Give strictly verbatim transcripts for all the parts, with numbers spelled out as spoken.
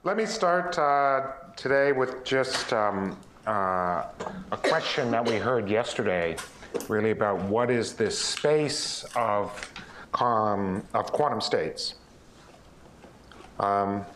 let me start uh, today with just um, uh, a question that we heard yesterday, really about what is this space of, um, of quantum states. Um,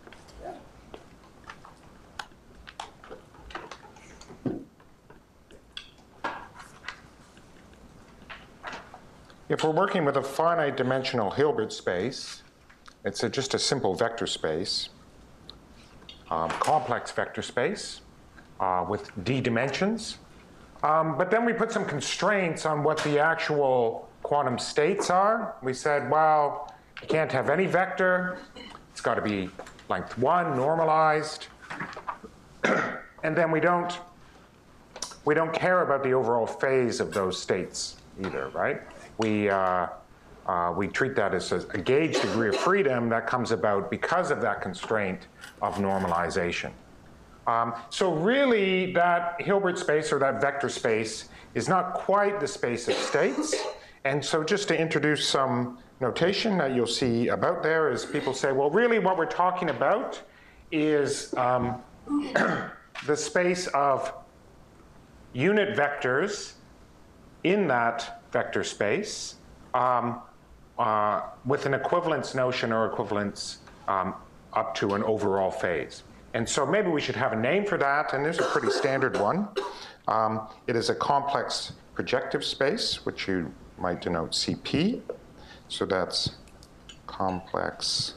If we're working with a finite dimensional Hilbert space, it's a, just a simple vector space, um, complex vector space uh, with d dimensions. Um, but then we put some constraints on what the actual quantum states are. We said, well, you can't have any vector. It's got to be length one, normalized. And then we don't, we don't care about the overall phase of those states either, right? We, uh, uh, we treat that as a, a gauge degree of freedom that comes about because of that constraint of normalization. Um, so really, that Hilbert space or that vector space is not quite the space of states. And so just to introduce some notation that you'll see about there is people say, well, really what we're talking about is um, the space of unit vectors in that vector space um, uh, with an equivalence notion or equivalence um, up to an overall phase. And so maybe we should have a name for that, and there's a pretty standard one. Um, it is a complex projective space, which you might denote C P. So that's complex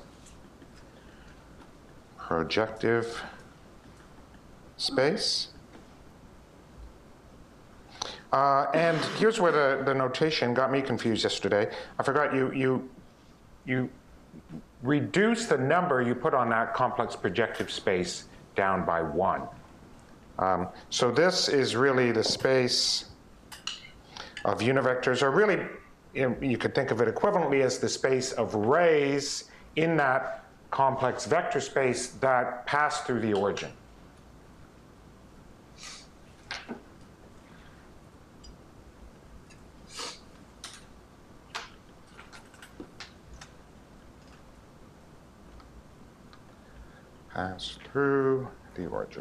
projective space. Uh, and here's where the, the notation got me confused yesterday. I forgot you, you, you reduce the number you put on that complex projective space down by one. Um, so this is really the space of univectors, or really, you know, you could think of it equivalently as the space of rays in that complex vector space that pass through the origin. Pass through the origin.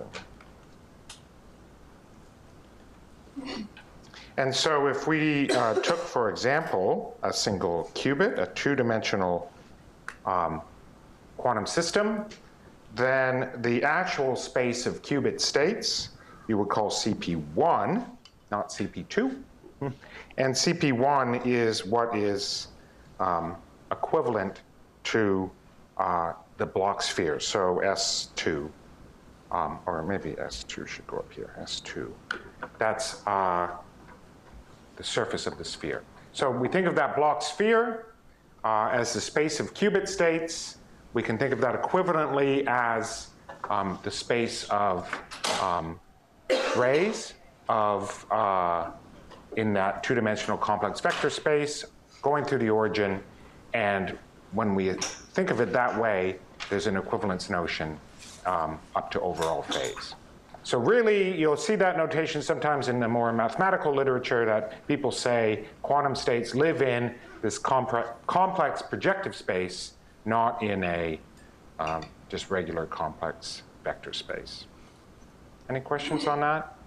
And so if we uh, took, for example, a single qubit, a two-dimensional um, quantum system, then the actual space of qubit states you would call C P one, not C P two. And C P one is what is um, equivalent to uh, the Bloch sphere, so S two, um, or maybe S two should go up here, S two. That's uh, the surface of the sphere. So we think of that Bloch sphere uh, as the space of qubit states. We can think of that equivalently as um, the space of um, rays of, uh, in that two-dimensional complex vector space going through the origin. And when we think of it that way, there's an equivalence notion um, up to overall phase. So really, you'll see that notation sometimes in the more mathematical literature that people say quantum states live in this complex projective space, not in a um, just regular complex vector space. Any questions on that?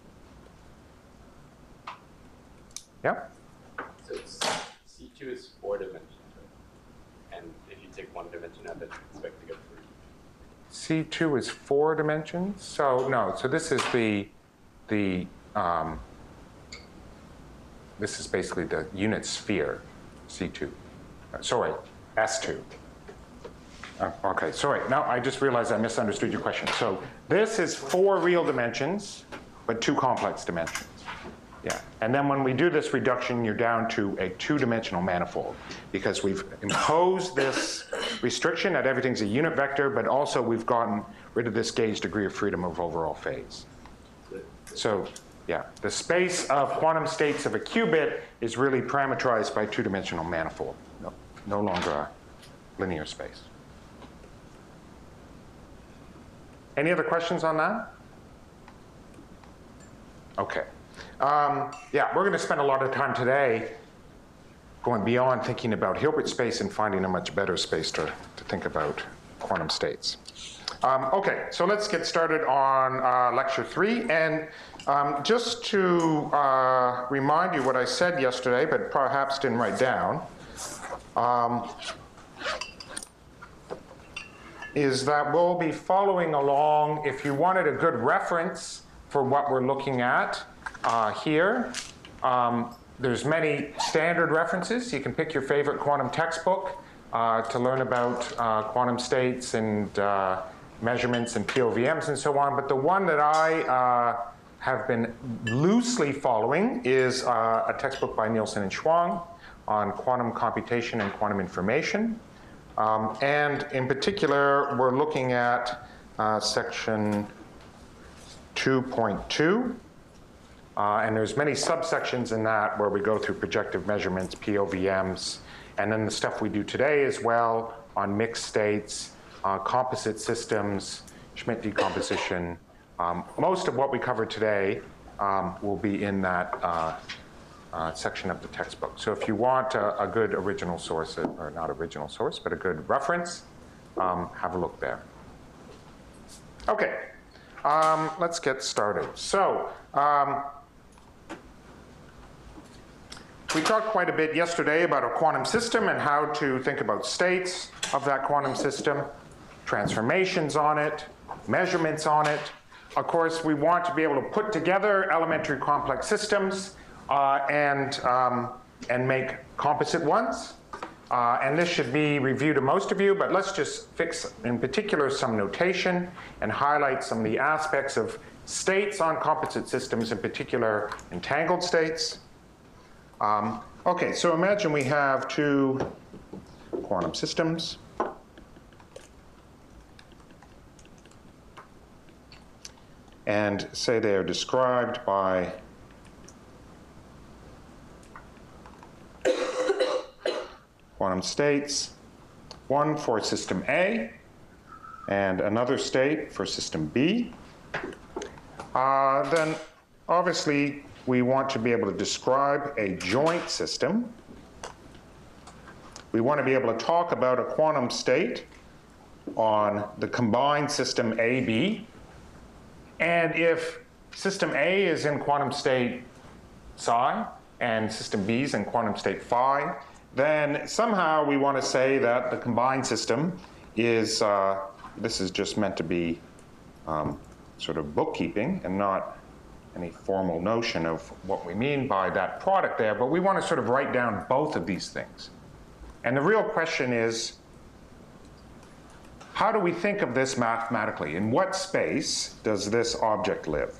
Yeah? So C two is four dimensions, right? And if you take one dimension out, that's expected to go three. C two is four dimensions? So no, so this is the, the um, this is basically the unit sphere, C two. Uh, sorry, S two. Uh, okay, sorry, now I just realized I misunderstood your question. So this is four real dimensions, but two complex dimensions. Yeah, and then when we do this reduction, you're down to a two-dimensional manifold because we've imposed this restriction that everything's a unit vector, but also we've gotten rid of this gauge degree of freedom of overall phase. So, yeah, the space of quantum states of a qubit is really parameterized by two-dimensional manifold, no, no longer a linear space. Any other questions on that? Okay. Um, yeah, we're going to spend a lot of time today going beyond thinking about Hilbert space and finding a much better space to, to think about quantum states. Um, okay, so let's get started on uh, lecture three. And um, just to uh, remind you what I said yesterday, but perhaps didn't write down, um, is that we'll be following along. If you wanted a good reference for what we're looking at uh, here, um, there's many standard references. You can pick your favorite quantum textbook uh, to learn about uh, quantum states and uh, measurements and P O V Ms and so on. But the one that I uh, have been loosely following is uh, a textbook by Nielsen and Schwang on quantum computation and quantum information. Um, and in particular, we're looking at uh, section two point two. Uh, and there's many subsections in that where we go through projective measurements, P O V Ms, and then the stuff we do today as well on mixed states, uh, composite systems, Schmidt decomposition. Um, most of what we cover today um, will be in that uh, uh, section of the textbook. So if you want a, a good original source, or not original source, but a good reference, um, have a look there. Okay, um, let's get started. So. Um, We talked quite a bit yesterday about a quantum system and how to think about states of that quantum system, transformations on it, measurements on it. Of course, we want to be able to put together elementary complex systems uh, and, um, and make composite ones. Uh, and this should be reviewed to most of you, but let's just fix, in particular, some notation and highlight some of the aspects of states on composite systems, in particular, entangled states. Um, okay, so imagine we have two quantum systems. And say they are described by quantum states, one for system A and another state for system B. Uh, then obviously, we want to be able to describe a joint system. We want to be able to talk about a quantum state on the combined system A B. And if system A is in quantum state psi and system B is in quantum state phi, then somehow we want to say that the combined system is, uh, this is just meant to be um, sort of bookkeeping and not any formal notion of what we mean by that product there, but we want to sort of write down both of these things. And the real question is, how do we think of this mathematically? In what space does this object live?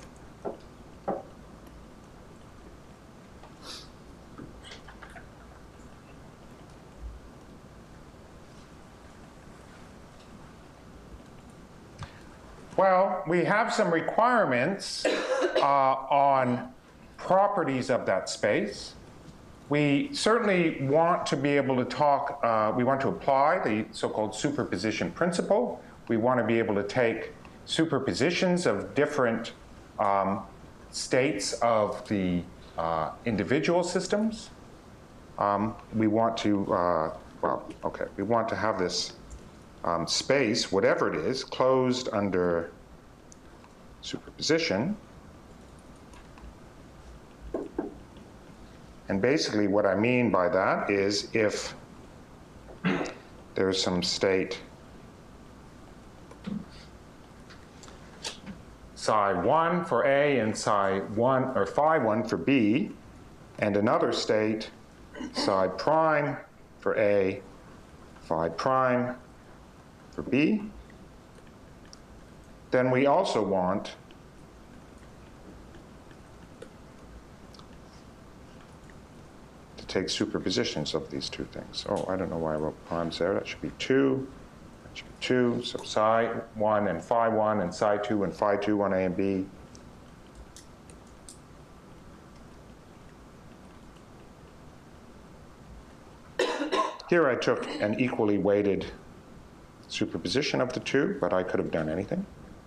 Well, we have some requirements uh, on properties of that space. We certainly want to be able to talk, uh, we want to apply the so-called superposition principle. We want to be able to take superpositions of different um, states of the uh, individual systems. Um, we want to, uh, well, okay, we want to have this Um, space, whatever it is, closed under superposition. And basically what I mean by that is if there's some state psi one for A and psi one or phi one for B, and another state psi prime for A, phi prime for B, then we also want to take superpositions of these two things. Oh, I don't know why I wrote primes there. That should be two. That should be two. So psi one and phi one and psi two and phi two on A and B. Here I took an equally weighted superposition of the two, but I could have done anything.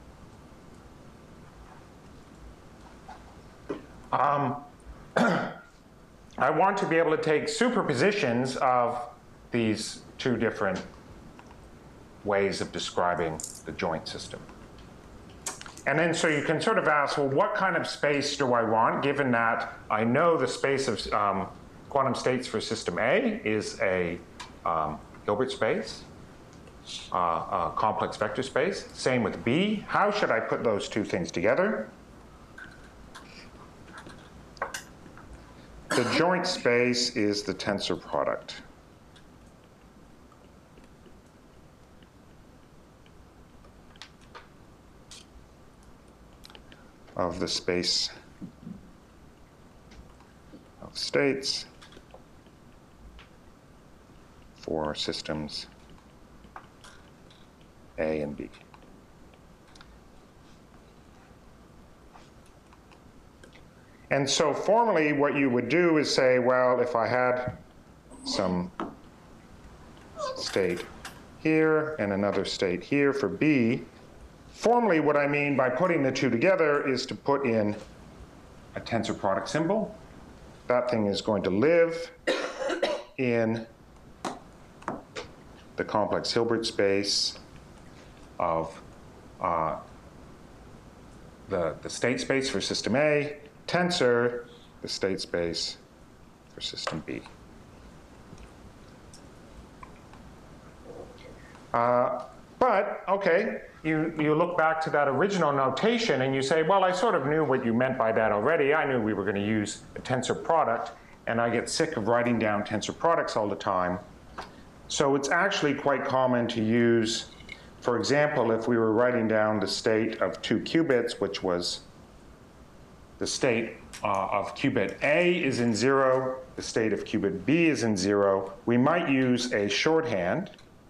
Um, I want to be able to take superpositions of these two different ways of describing the joint system. And then so you can sort of ask, well, what kind of space do I want, given that I know the space of um, quantum states for system A is a um, Hilbert space, uh, a complex vector space. Same with B. How should I put those two things together? The joint space is the tensor product. Of the space of states for systems A and B. And so formally what you would do is say, well, if I had some state here and another state here for B, formally what I mean by putting the two together is to put in a tensor product symbol. That thing is going to live in the complex Hilbert space of uh, the, the state space for system A, tensor the state space for system B. Uh, but, okay, you, you look back to that original notation and you say, well, I sort of knew what you meant by that already. I knew we were going to use a tensor product, and I get sick of writing down tensor products all the time. So it's actually quite common to use, for example, if we were writing down the state of two qubits, which was the state uh, of qubit A is in zero, the state of qubit B is in zero, we might use a shorthand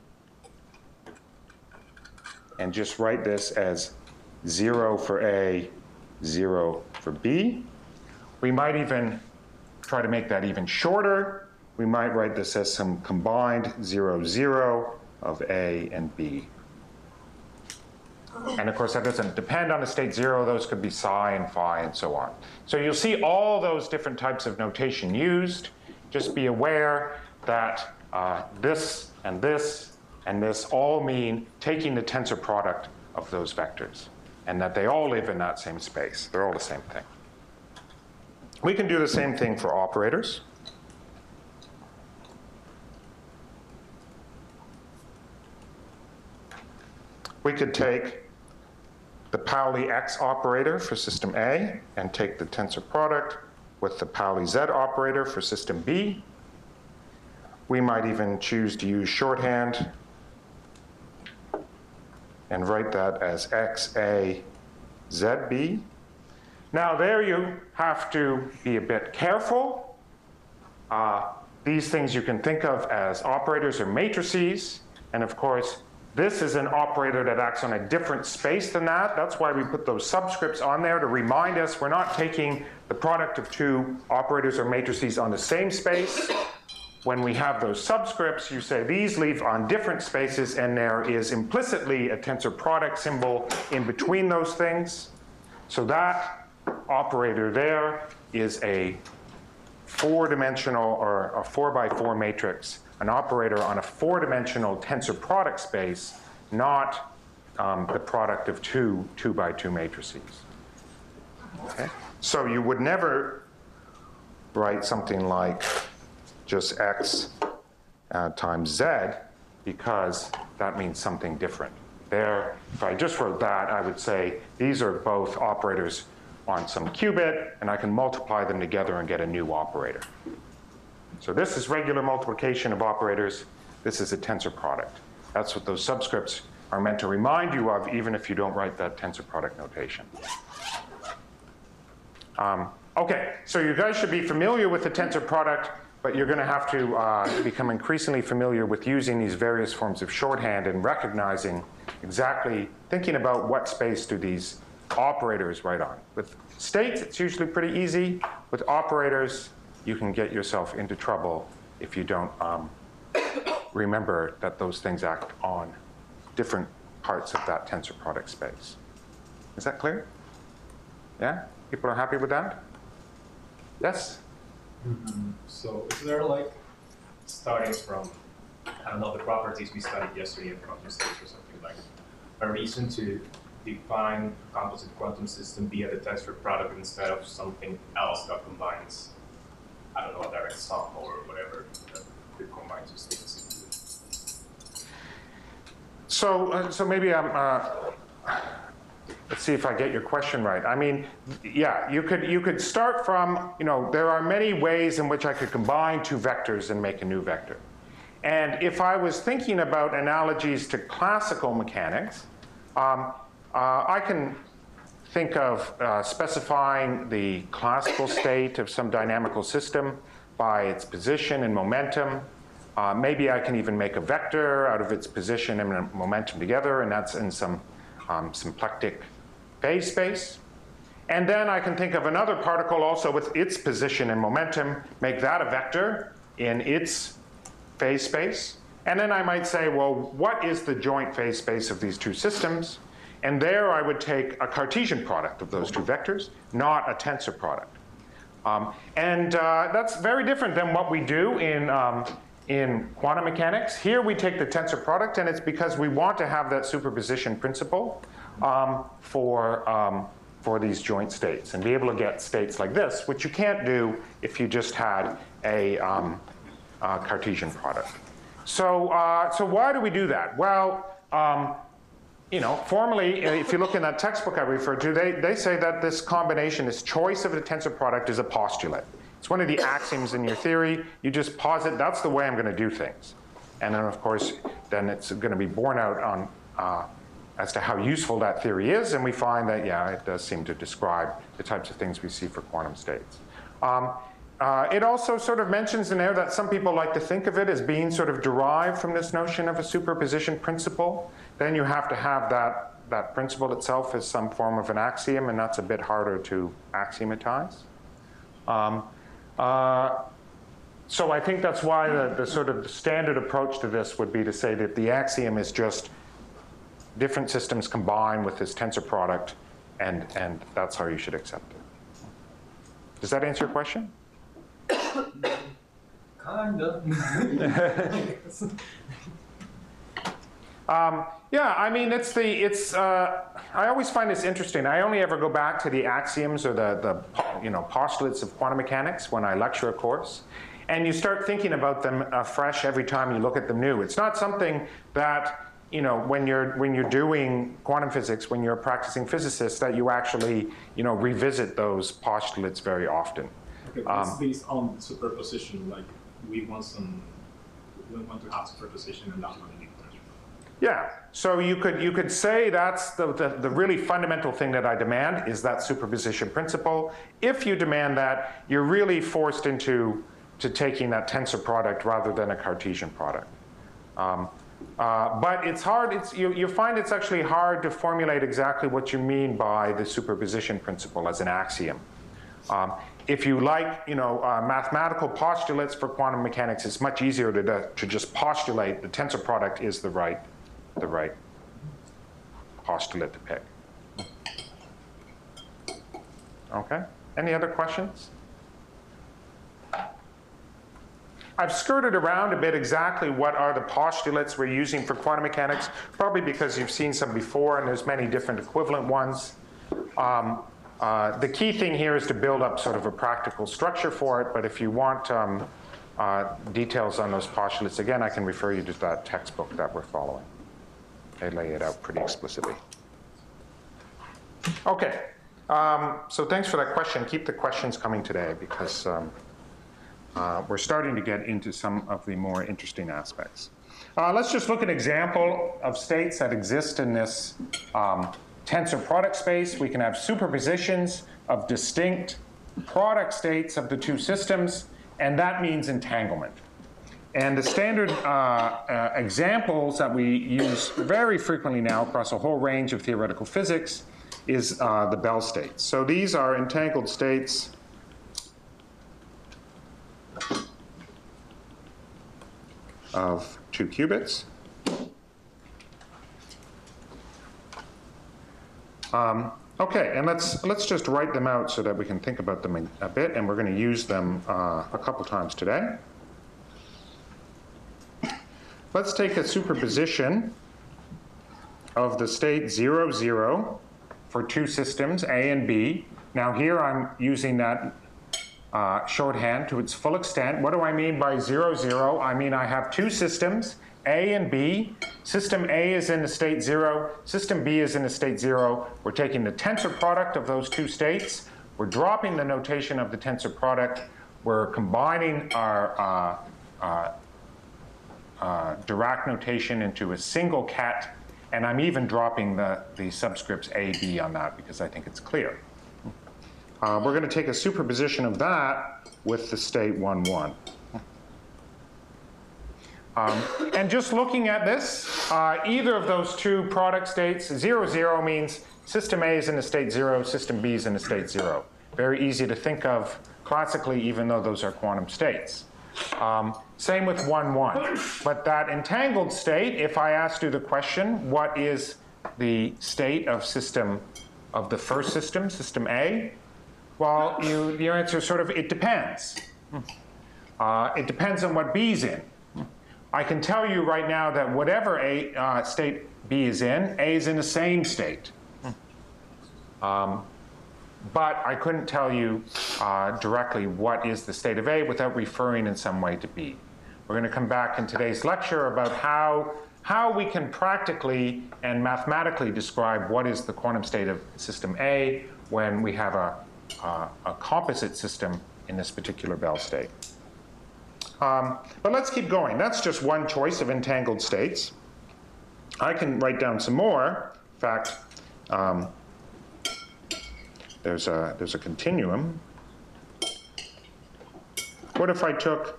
and just write this as zero for A, zero for B. We might even try to make that even shorter. We might write this as some combined zero, zero of A and B. And of course, that doesn't depend on the state zero. Those could be psi and phi and so on. So you'll see all those different types of notation used. Just be aware that uh, this and this and this all mean taking the tensor product of those vectors, and that they all live in that same space. They're all the same thing. We can do the same thing for operators. We could take the Pauli X operator for system A and take the tensor product with the Pauli Z operator for system B. We might even choose to use shorthand and write that as X A Z B. Now there you have to be a bit careful. Uh, these things you can think of as operators or matrices, and of course this is an operator that acts on a different space than that. That's why we put those subscripts on there to remind us we're not taking the product of two operators or matrices on the same space. When we have those subscripts, you say these live on different spaces, and there is implicitly a tensor product symbol in between those things. So that operator there is a four-dimensional or a four by four matrix, an operator on a four-dimensional tensor product space, not um, the product of two two by two matrices. Okay? So you would never write something like just X uh, times Z, because that means something different. There, if I just wrote that, I would say these are both operators on some qubit, and I can multiply them together and get a new operator. So this is regular multiplication of operators. This is a tensor product. That's what those subscripts are meant to remind you of, even if you don't write that tensor product notation. Um, okay, so you guys should be familiar with the tensor product, but you're going to have to uh, become increasingly familiar with using these various forms of shorthand and recognizing exactly, thinking about what space do these operators write on. With states, it's usually pretty easy. With operators, you can get yourself into trouble if you don't um, remember that those things act on different parts of that tensor product space. Is that clear? Yeah? People are happy with that? Yes? Mm-hmm. So is there like, starting from, I don't know, the properties we studied yesterday in quantum states or something like, a reason to define a composite quantum system via the tensor product instead of something else that combines, I don't know, a direct sum or whatever that could combine two states? So, uh, so maybe I'm, uh, let's see if I get your question right. I mean, yeah, you could, you could start from, you know, there are many ways in which I could combine two vectors and make a new vector. And if I was thinking about analogies to classical mechanics, um, uh, I can think of uh, specifying the classical state of some dynamical system by its position and momentum. Uh, maybe I can even make a vector out of its position and momentum together, and that's in some um, symplectic phase space. And then I can think of another particle also with its position and momentum, make that a vector in its phase space. And then I might say, well, what is the joint phase space of these two systems? And there I would take a Cartesian product of those two vectors, not a tensor product. Um, and uh, that's very different than what we do in, um, in quantum mechanics. Here we take the tensor product, and it's because we want to have that superposition principle um, for, um, for these joint states and be able to get states like this, which you can't do if you just had a um, uh, Cartesian product. So, uh, so why do we do that? Well, um, you know, formally, if you look in that textbook I referred to, they, they say that this combination, this choice of the tensor product is a postulate. It's one of the axioms in your theory. You just posit, that's the way I'm going to do things. And then, of course, then it's going to be borne out on uh, as to how useful that theory is. And we find that, yeah, it does seem to describe the types of things we see for quantum states. Um, uh, it also sort of mentions in there that some people like to think of it as being sort of derived from this notion of a superposition principle. Then you have to have that, that principle itself as some form of an axiom, and that's a bit harder to axiomatize. Um, uh, so I think that's why the, the sort of standard approach to this would be to say that the axiom is just different systems combined with this tensor product, and, and that's how you should accept it. Does that answer your question? Kinda. Um, yeah, I mean, it's the, it's, uh, I always find this interesting. I only ever go back to the axioms or the, the, you know, postulates of quantum mechanics when I lecture a course. And you start thinking about them afresh every time you look at them new. It's not something that, you know, when you're, when you're doing quantum physics, when you're a practicing physicist, that you actually, you know, revisit those postulates very often. Okay, but Um, it's based on superposition, like we want some, we want to have superposition and not want to be tensor. Yeah, so you could, you could say that's the, the, the really fundamental thing that I demand is that superposition principle. If you demand that, you're really forced into to taking that tensor product rather than a Cartesian product. Um, uh, but it's hard, it's, you, you find it's actually hard to formulate exactly what you mean by the superposition principle as an axiom. Um, if you like, you know, uh, mathematical postulates for quantum mechanics, it's much easier to, to just postulate the tensor product is the right, the right postulate to pick. Okay, any other questions? I've skirted around a bit exactly what are the postulates we're using for quantum mechanics, probably because you've seen some before and there's many different equivalent ones. Um, uh, the key thing here is to build up sort of a practical structure for it, but if you want um, uh, details on those postulates, again, I can refer you to that textbook that we're following. They lay it out pretty explicitly. Okay, um, so thanks for that question. Keep the questions coming today because um, Uh, we're starting to get into some of the more interesting aspects. Uh, let's just look at an example of states that exist in this um, tensor product space. We can have superpositions of distinct product states of the two systems, and that means entanglement. And the standard uh, uh, examples that we use very frequently now across a whole range of theoretical physics is uh, the Bell states. So these are entangled states of two qubits. Um, okay, and let's let's just write them out so that we can think about them a bit, and we're going to use them uh, a couple times today. Let's take a superposition of the state zero, zero for two systems, A and B. Now here I'm using that uh, shorthand to its full extent. What do I mean by zero, zero? I mean I have two systems, A and B. System A is in the state zero, system B is in the state zero. We're taking the tensor product of those two states. We're dropping the notation of the tensor product. We're combining our uh, uh, uh, Dirac notation into a single ket, and I'm even dropping the, the subscripts A, B on that because I think it's clear. Uh, we're going to take a superposition of that with the state one, one. Um, and just looking at this, uh, either of those two product states, zero, zero means system A is in the state zero, system B is in the state zero. Very easy to think of classically, even though those are quantum states. Um, same with one, one. But that entangled state, if I asked you the question, what is the state of system, of the first system, system A? Well, you, your answer is sort of, it depends. Uh, it depends on what B's in. I can tell you right now that whatever A, uh, state B is in, A is in the same state. Um, but I couldn't tell you uh, directly what is the state of A without referring in some way to B. We're going to come back in today's lecture about how, how we can practically and mathematically describe what is the quantum state of system A when we have a, uh, a composite system in this particular Bell state. Um, but let's keep going. That's just one choice of entangled states. I can write down some more. In fact, um, there's a, there's a continuum. What if I took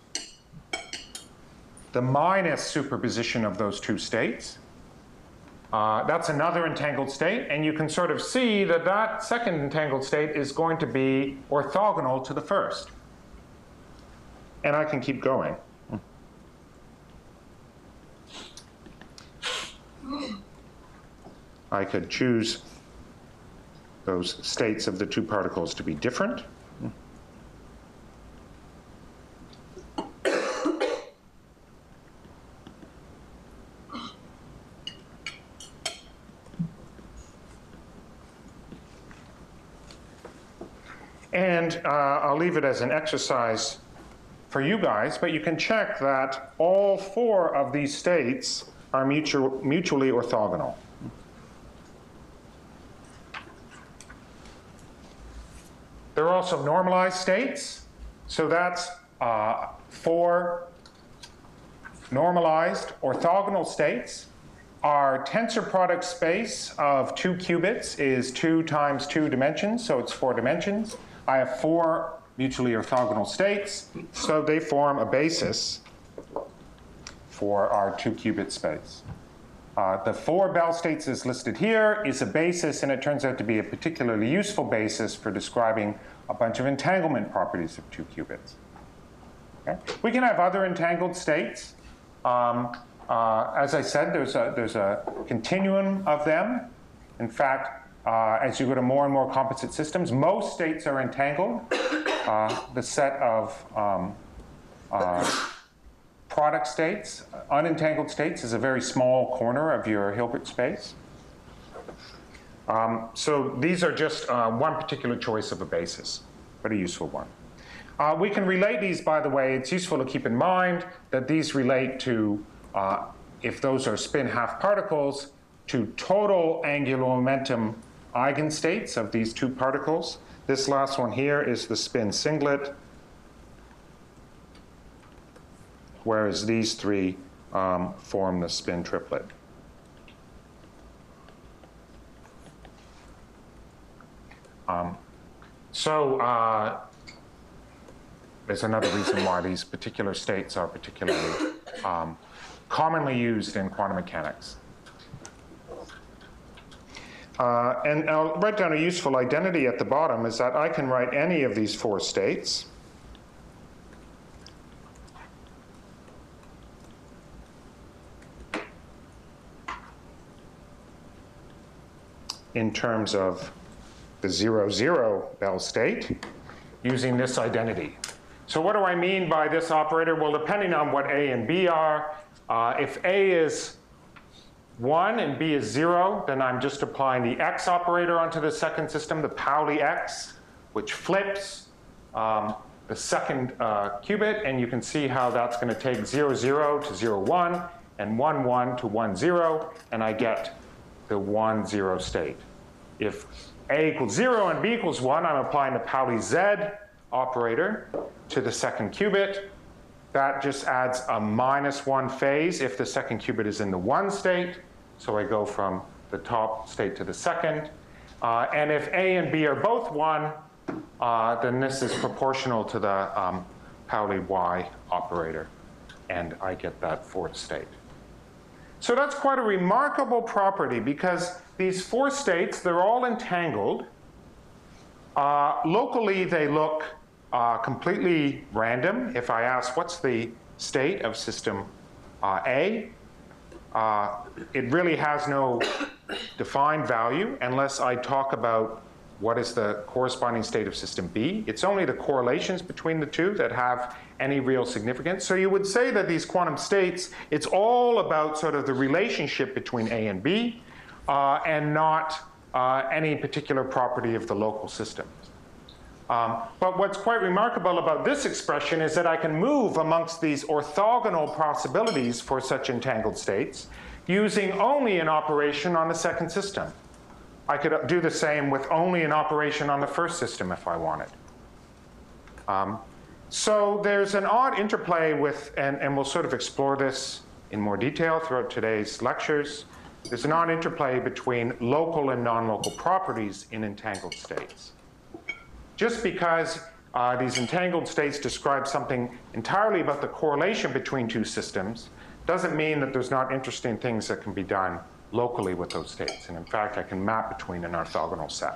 the minus superposition of those two states? Uh, that's another entangled state, and you can sort of see that that second entangled state is going to be orthogonal to the first. And I can keep going. I could choose those states of the two particles to be different. And uh, I'll leave it as an exercise for you guys, but you can check that all four of these states are mutual, mutually orthogonal. There are also normalized states, so that's uh, four normalized orthogonal states. Our tensor product space of two qubits is two times two dimensions, so it's four dimensions. I have four mutually orthogonal states, so they form a basis for our two qubit space. Uh, the four Bell states as listed here is a basis, and it turns out to be a particularly useful basis for describing a bunch of entanglement properties of two qubits. Okay? We can have other entangled states. Um, uh, as I said, there's a, there's a continuum of them. In fact, uh, as you go to more and more composite systems, most states are entangled. Uh, the set of um, uh, product states, unentangled states, is a very small corner of your Hilbert space. Um, so these are just uh, one particular choice of a basis, but a useful one. Uh, we can relate these, by the way. It's useful to keep in mind that these relate to, uh, if those are spin half particles, to total angular momentum eigenstates of these two particles. This last one here is the spin singlet, whereas these three um, form the spin triplet. Um, so uh, there's another reason why these particular states are particularly um, commonly used in quantum mechanics. Uh, and I'll write down a useful identity at the bottom, is that I can write any of these four states in terms of the zero, zero Bell state using this identity. So what do I mean by this operator? Well, depending on what A and B are, uh, if A is one and b is zero, then I'm just applying the x operator onto the second system, the Pauli x, which flips um, the second uh, qubit, and you can see how that's going to take zero, zero to zero, one, and one, one to one, zero, and I get the one, zero state. If a equals zero and b equals one, I'm applying the Pauli z operator to the second qubit. That just adds a minus one phase if the second qubit is in the one state. So I go from the top state to the second. Uh, and if a and b are both one, uh, then this is proportional to the um, Pauli y operator. And I get that fourth state. So that's quite a remarkable property because these four states, they're all entangled. Uh, locally, they look uh, completely random. If I ask, what's the state of system uh, A? Uh, it really has no defined value unless I talk about what is the corresponding state of system B. It's only the correlations between the two that have any real significance. So you would say that these quantum states, it's all about sort of the relationship between A and B uh, and not uh, any particular property of the local system. Um, but what's quite remarkable about this expression is that I can move amongst these orthogonal possibilities for such entangled states using only an operation on the second system. I could do the same with only an operation on the first system if I wanted. Um, so there's an odd interplay with, and, and we'll sort of explore this in more detail throughout today's lectures. There's an odd interplay between local and non-local properties in entangled states. Just because uh, these entangled states describe something entirely about the correlation between two systems doesn't mean that there's not interesting things that can be done locally with those states. And in fact, I can map between an orthogonal set.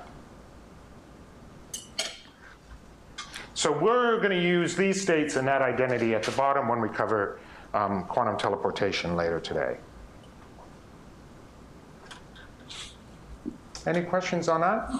So we're going to use these states and that identity at the bottom when we cover um, quantum teleportation later today. Any questions on that?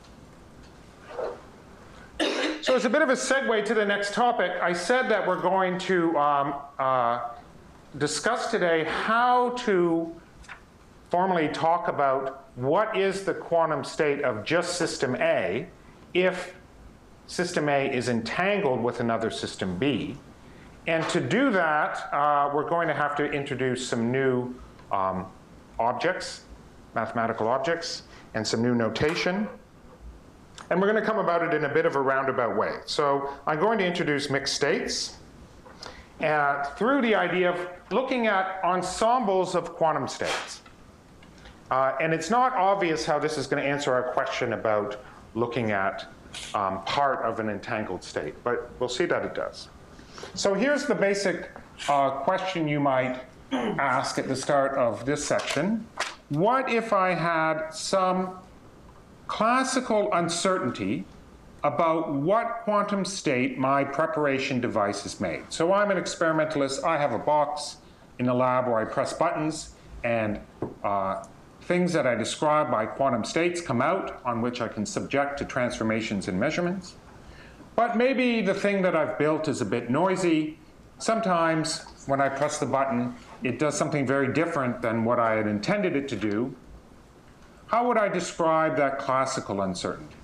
So as a bit of a segue to the next topic, I said that we're going to um, uh, discuss today how to formally talk about what is the quantum state of just system A if system A is entangled with another system B. And to do that, uh, we're going to have to introduce some new um, objects, mathematical objects, and some new notation. And we're going to come about it in a bit of a roundabout way. So I'm going to introduce mixed states uh, through the idea of looking at ensembles of quantum states. Uh, and it's not obvious how this is going to answer our question about looking at um, part of an entangled state, but we'll see that it does. So here's the basic uh, question you might ask at the start of this section. What if I had some classical uncertainty about what quantum state my preparation device is made? So I'm an experimentalist. I have a box in the lab where I press buttons, and uh, things that I describe by quantum states come out on which I can subject to transformations and measurements. But maybe the thing that I've built is a bit noisy. Sometimes when I press the button, it does something very different than what I had intended it to do. How would I describe that classical uncertainty?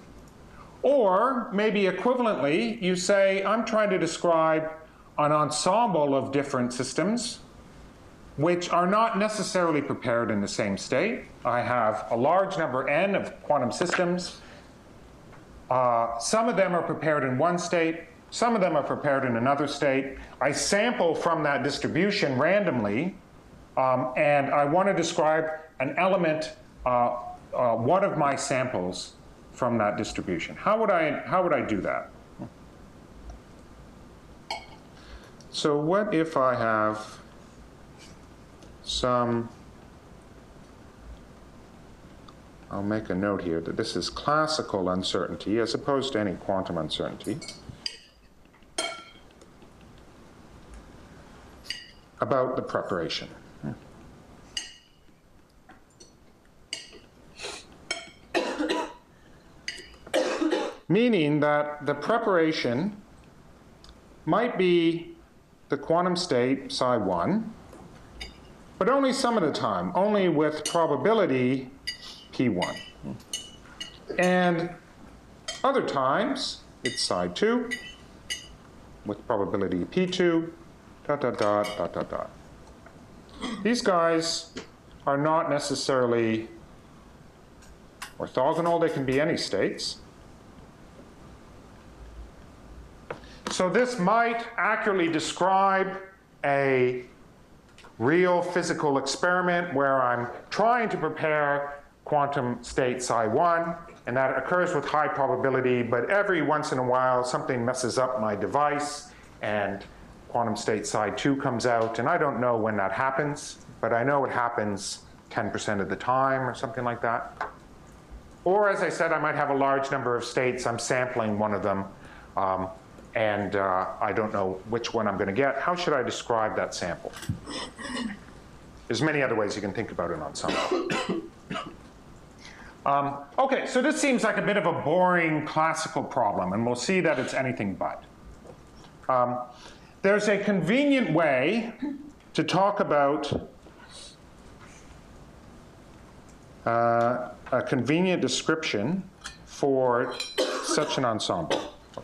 Or maybe equivalently, you say, I'm trying to describe an ensemble of different systems which are not necessarily prepared in the same state. I have a large number n of quantum systems. Uh, some of them are prepared in one state. Some of them are prepared in another state. I sample from that distribution randomly, um, and I want to describe an element, uh, uh, one of my samples from that distribution. How would I, how would I do that? So what if I have some, I'll make a note here that this is classical uncertainty as opposed to any quantum uncertainty, about the preparation. Meaning that the preparation might be the quantum state psi one, but only some of the time, only with probability p one. And other times, it's psi two with probability p two, dot, dot, dot, dot, dot, dot. These guys are not necessarily orthogonal. They can be any states. So this might accurately describe a real physical experiment where I'm trying to prepare quantum state psi one, and that occurs with high probability, but every once in a while something messes up my device and quantum state psi two comes out, and I don't know when that happens, but I know it happens ten percent of the time or something like that. Or, as I said, I might have a large number of states. I'm sampling one of them, um, and uh, I don't know which one I'm going to get. How should I describe that sample? There's many other ways you can think about an ensemble. um, OK, so this seems like a bit of a boring classical problem, and we'll see that it's anything but. Um, there's a convenient way to talk about uh, a convenient description for such an ensemble.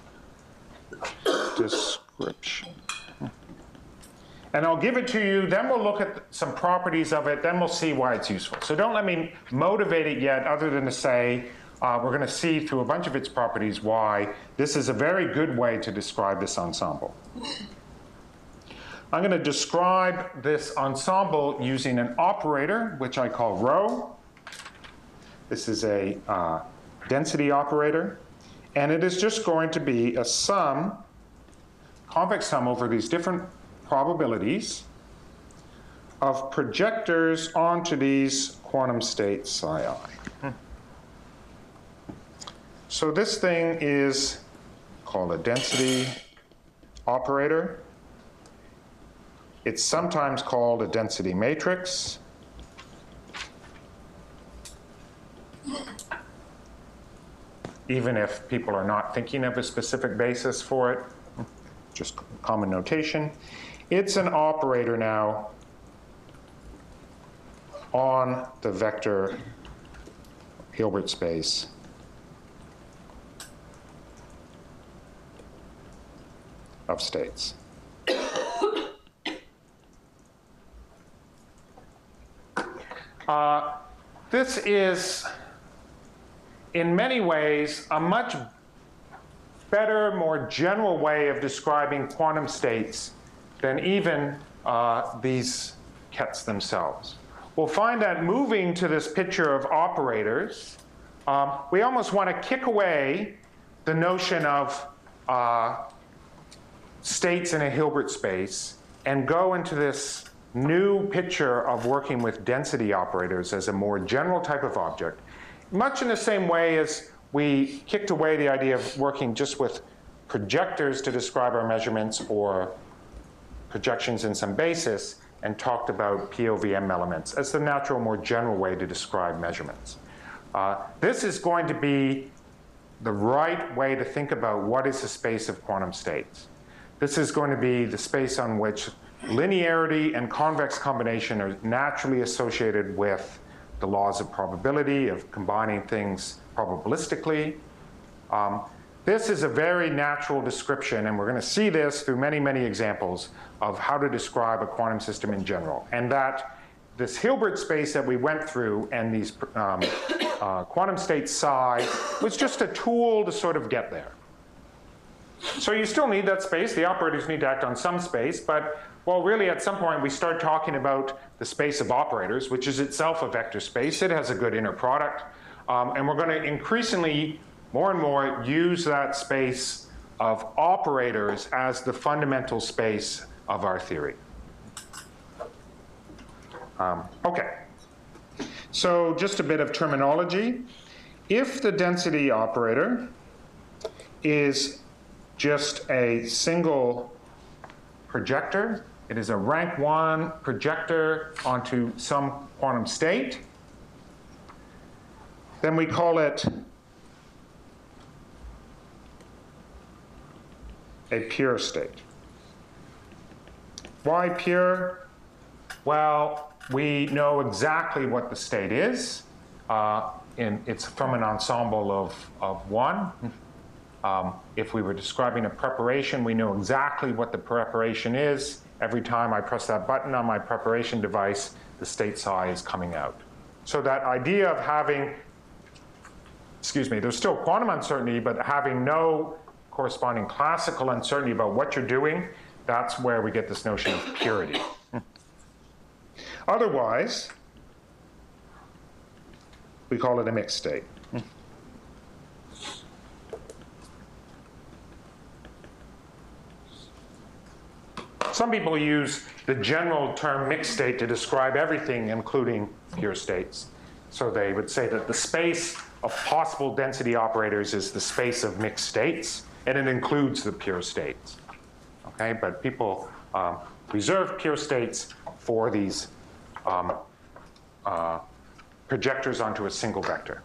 Description. And I'll give it to you, then we'll look at some properties of it, then we'll see why it's useful. So don't let me motivate it yet, other than to say uh, we're going to see through a bunch of its properties why this is a very good way to describe this ensemble. I'm going to describe this ensemble using an operator, which I call rho. This is a uh, density operator, and it is just going to be a sum, convex sum over these different probabilities of projectors onto these quantum states psi I. So this thing is called a density operator. It's sometimes called a density matrix. Even if people are not thinking of a specific basis for it, just common notation. It's an operator now on the vector Hilbert space of states. Uh, this is, in many ways, a much better, more general way of describing quantum states than even uh, these kets themselves. We'll find that moving to this picture of operators, um, we almost want to kick away the notion of uh, states in a Hilbert space and go into this new picture of working with density operators as a more general type of object, much in the same way as we kicked away the idea of working just with projectors to describe our measurements or projections in some basis and talked about P O V M elements as the natural, more general way to describe measurements. Uh, this is going to be the right way to think about what is the space of quantum states. This is going to be the space on which linearity and convex combination are naturally associated with the laws of probability, of combining things probabilistically. Um, this is a very natural description, and we're going to see this through many, many examples of how to describe a quantum system in general. And that this Hilbert space that we went through and these um, uh, quantum state psi was just a tool to sort of get there. So you still need that space. The operators need to act on some space, but well, really, at some point, we start talking about the space of operators, which is itself a vector space. It has a good inner product. Um, and we're going to increasingly, more and more, use that space of operators as the fundamental space of our theory. Um, OK. So just a bit of terminology. If the density operator is just a single projector, it is a rank one projector onto some quantum state, then we call it a pure state. Why pure? Well, we know exactly what the state is. Uh, and it's from an ensemble of, of one. Um, if we were describing a preparation, we know exactly what the preparation is. Every time I press that button on my preparation device, the state psi is coming out. So that idea of having, excuse me, there's still quantum uncertainty, but having no corresponding classical uncertainty about what you're doing, that's where we get this notion of purity. Otherwise, we call it a mixed state. Some people use the general term mixed state to describe everything, including pure states. So they would say that the space of possible density operators is the space of mixed states, and it includes the pure states. Okay, but people um, reserve pure states for these um, uh, projectors onto a single vector.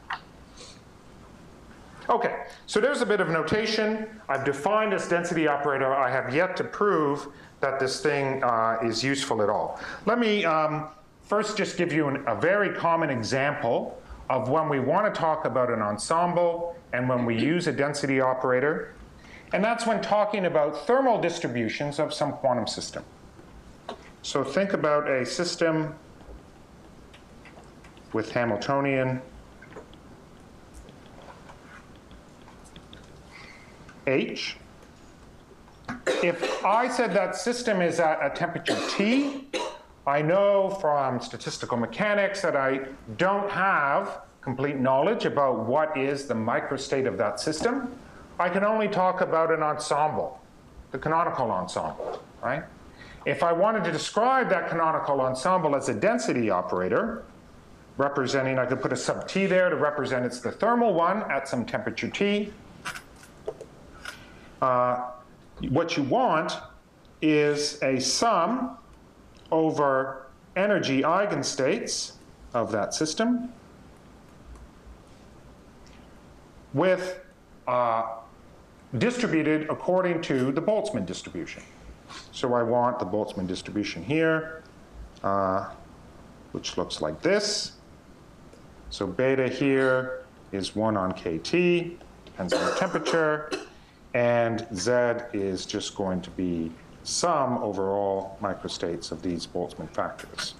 Okay, so there's a bit of notation. I've defined this density operator. I have yet to prove that this thing uh, is useful at all. Let me um, first just give you an, a very common example of when we want to talk about an ensemble and when we use a density operator. And that's when talking about thermal distributions of some quantum system. So think about a system with Hamiltonian H. If I said that system is at a temperature T, I know from statistical mechanics that I don't have complete knowledge about what is the microstate of that system. I can only talk about an ensemble, the canonical ensemble, right? If I wanted to describe that canonical ensemble as a density operator, representing, I could put a sub T there to represent it's the thermal one at some temperature T. Uh, what you want is a sum over energy eigenstates of that system with uh, distributed according to the Boltzmann distribution. So I want the Boltzmann distribution here, uh, which looks like this. So beta here is one on K T, depends on the temperature, and Z is just going to be sum over all microstates of these Boltzmann factors.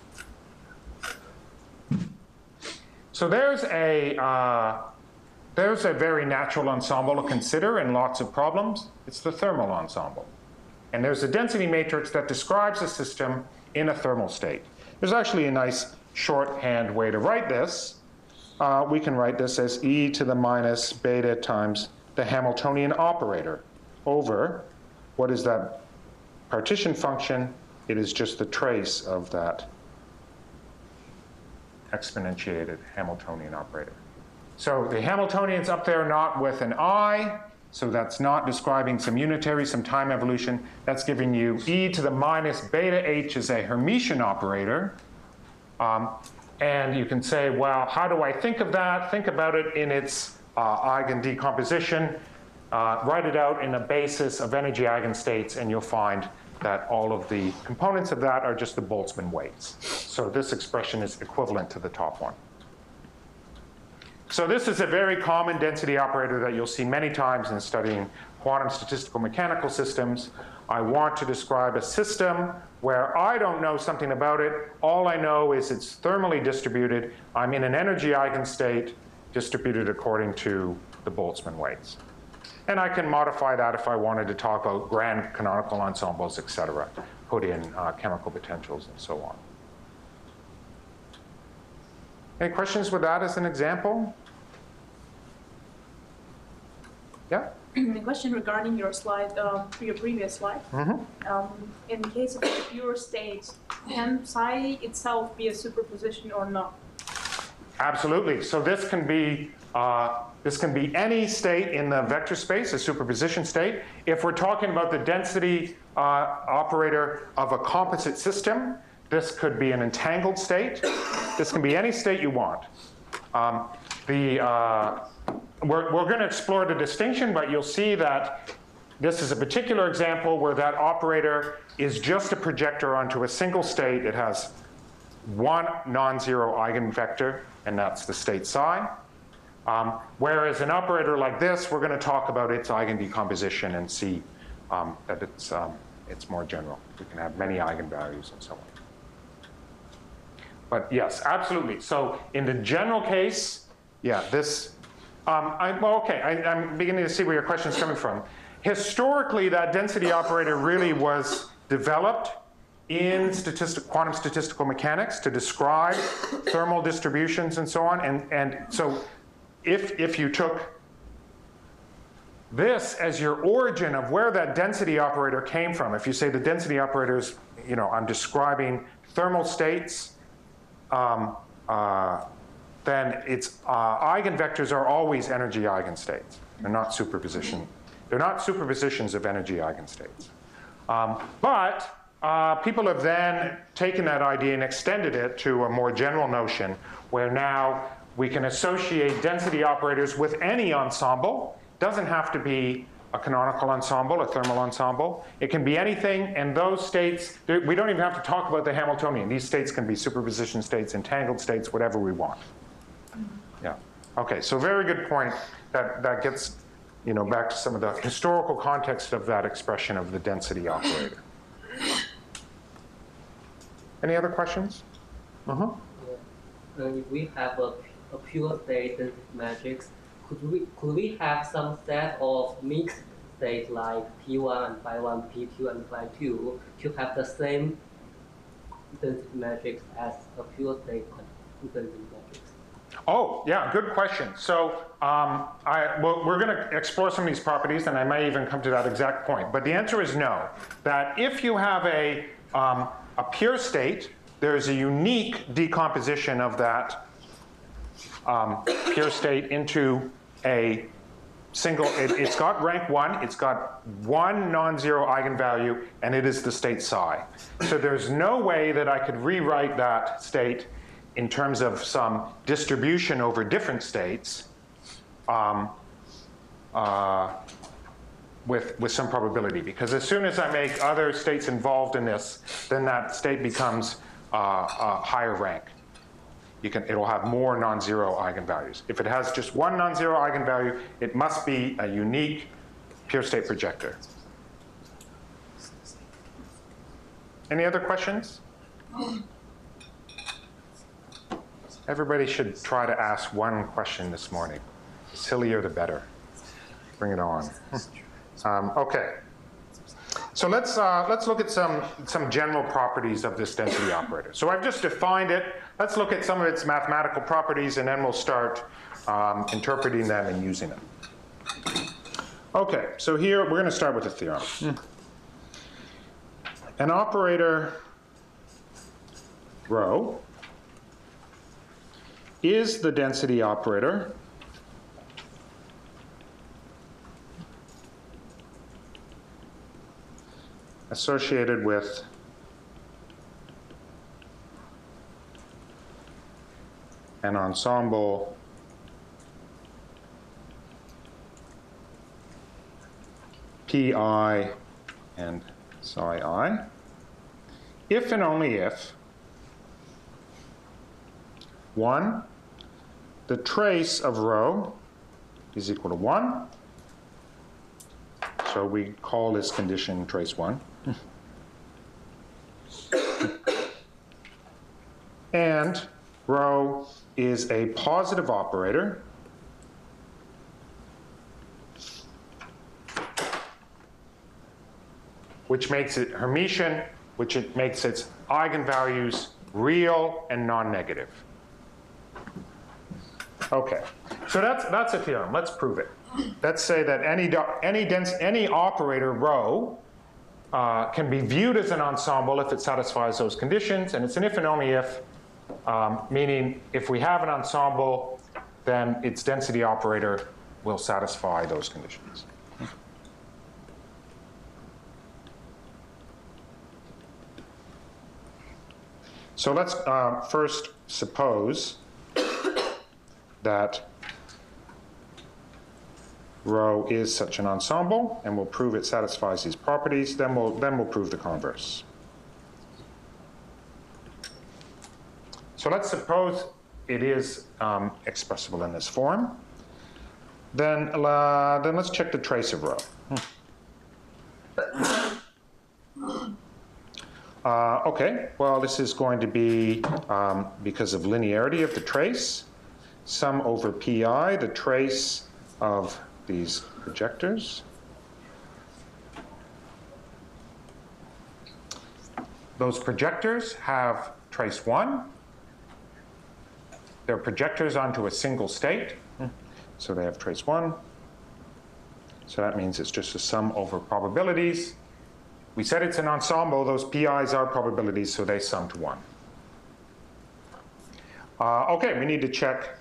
So there's a, uh, there's a very natural ensemble to consider in lots of problems. It's the thermal ensemble. And there's a density matrix that describes a system in a thermal state. There's actually a nice shorthand way to write this. Uh, we can write this as e to the minus beta times the Hamiltonian operator over, what is that partition function? It is just the trace of that exponentiated Hamiltonian operator. So the Hamiltonian's up there not with an I, so that's not describing some unitary, some time evolution. That's giving you e to the minus beta h is a Hermitian operator. Um, and you can say, well, how do I think of that? Think about it in its uh, eigen decomposition. Uh, write it out in a basis of energy eigenstates, and you'll find that all of the components of that are just the Boltzmann weights. So this expression is equivalent to the top one. So this is a very common density operator that you'll see many times in studying quantum statistical mechanical systems. I want to describe a system where I don't know something about it. All I know is it's thermally distributed. I'm in an energy eigenstate distributed according to the Boltzmann weights. And I can modify that if I wanted to talk about grand canonical ensembles, et cetera, put in uh, chemical potentials and so on. Any questions with that as an example? Yeah? A question regarding your slide, um, your previous slide. Mm-hmm. Um, in case of the pure state, can psi itself be a superposition or not? Absolutely. So this can be uh, this can be any state in the vector space, a superposition state. If we're talking about the density uh, operator of a composite system, this could be an entangled state. This can be any state you want. Um, the uh, we're we're going to explore the distinction, but you'll see that this is a particular example where that operator is just a projector onto a single state. It has one non-zero eigenvector, and that's the state psi. Um, whereas an operator like this, we're going to talk about its eigendecomposition and see um, that it's, um, it's more general. We can have many eigenvalues and so on. But yes, absolutely. So in the general case, yeah, this, um, I, well, okay, I, I'm beginning to see where your question is coming from. Historically, that density operator really was developed in statistic, quantum statistical mechanics to describe thermal distributions and so on. And, and so if, if you took this as your origin of where that density operator came from, if you say the density operator is, you know, I'm describing thermal states, um, uh, then its uh, eigenvectors are always energy eigenstates. They're not superposition. They're not superpositions of energy eigenstates. Um, but uh, people have then taken that idea and extended it to a more general notion where now we can associate density operators with any ensemble. Doesn't have to be a canonical ensemble, a thermal ensemble. It can be anything, and those states, we don't even have to talk about the Hamiltonian. These states can be superposition states, entangled states, whatever we want. Yeah. Okay, so very good point. That, that gets, you know, back to some of the historical context of that expression of the density operator. Any other questions? Uh-huh. Uh, if we have a, a pure state density matrix, could we could we have some set of mixed states like P one and phi one, P two and phi two to have the same density matrix as a pure state density matrix? Oh, yeah, good question. So um, I, well, we're going to explore some of these properties, and I may even come to that exact point. But the answer is no, that if you have a, um, a pure state, there is a unique decomposition of that um, pure state into a single, it, it's got rank one, it's got one non-zero eigenvalue, and it is the state psi. So there's no way that I could rewrite that state in terms of some distribution over different states um, uh, with, with some probability. Because as soon as I make other states involved in this, then that state becomes uh, a higher rank. You can, it'll have more non-zero eigenvalues. If it has just one non-zero eigenvalue, it must be a unique pure state projector. Any other questions? Everybody should try to ask one question this morning. The sillier, the better. Bring it on. Um, okay. So let's, uh, let's look at some, some general properties of this density operator. So I've just defined it. Let's look at some of its mathematical properties, and then we'll start um, interpreting them and using them. Okay, so here we're going to start with a theorem. Mm. An operator rho is the density operator associated with an ensemble Pi and psi I, if and only if, one, the trace of rho is equal to one. So we call this condition trace one. And rho is a positive operator which makes it Hermitian, which it makes its eigenvalues real and non-negative. Okay, so that's, that's a theorem. Let's prove it. Let's say that any, any, dense, any operator rho uh, can be viewed as an ensemble if it satisfies those conditions, and it's an if and only if, um, meaning if we have an ensemble, then its density operator will satisfy those conditions. So let's uh, first suppose that rho is such an ensemble, and we'll prove it satisfies these properties. Then we'll, then we'll prove the converse. So let's suppose it is um, expressible in this form. Then, uh, then let's check the trace of rho. Hmm. Uh, okay, well, this is going to be, um, because of linearity of the trace, sum over pi, the trace of these projectors. Those projectors have trace one. They're projectors onto a single state. So they have trace one. So that means it's just a sum over probabilities. We said it's an ensemble. Those P Is are probabilities, so they sum to one. Uh, okay, we need to check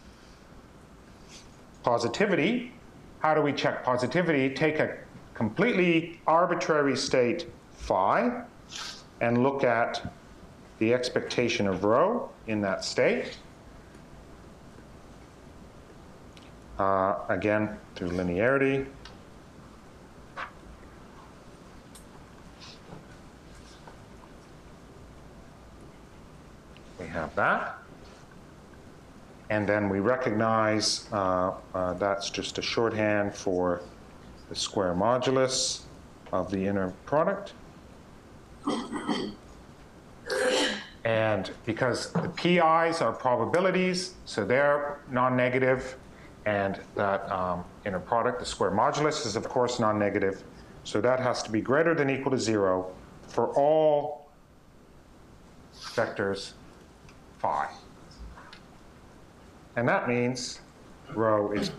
positivity. How do we check positivity? Take a completely arbitrary state phi and look at the expectation of rho in that state. Uh, again, through linearity. We have that. And then we recognize uh, uh, that's just a shorthand for the square modulus of the inner product. And because the P Is are probabilities, so they're non-negative, and that um, inner product, the square modulus, is of course non-negative. So that has to be greater than equal to zero for all vectors phi. And that means rho is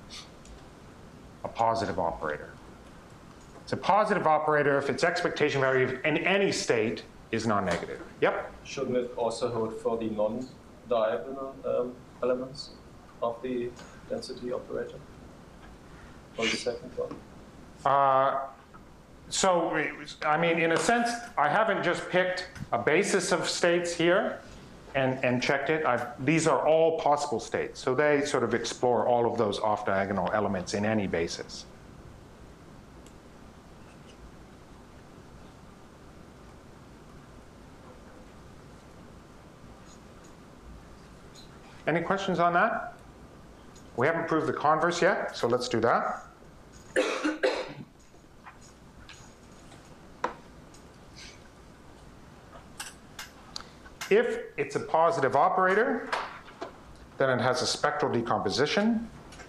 a positive operator. It's a positive operator if its expectation value in any state is non-negative. Yep? Shouldn't it also hold for the non-diagonal um, elements of the density operator? On the second one? Uh, so, I mean, in a sense, I haven't just picked a basis of states here and, and checked it. I've, these are all possible states. So they sort of explore all of those off-diagonal elements in any basis. Any questions on that? We haven't proved the converse yet, so let's do that. If it's a positive operator, then it has a spectral decomposition.